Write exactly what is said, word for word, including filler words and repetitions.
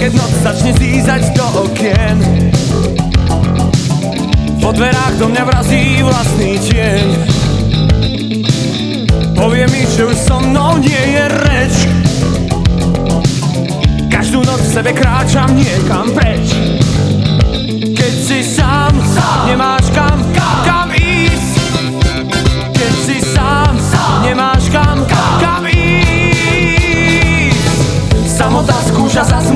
keď noc začne zízať do okien. Po dverách do mňa vrazí vlastný tieň. Povie mi, že už so mnou nie je reč. Každú noc v sebe kráčam niekam preč. Keď si sám, sám. Nemáš kam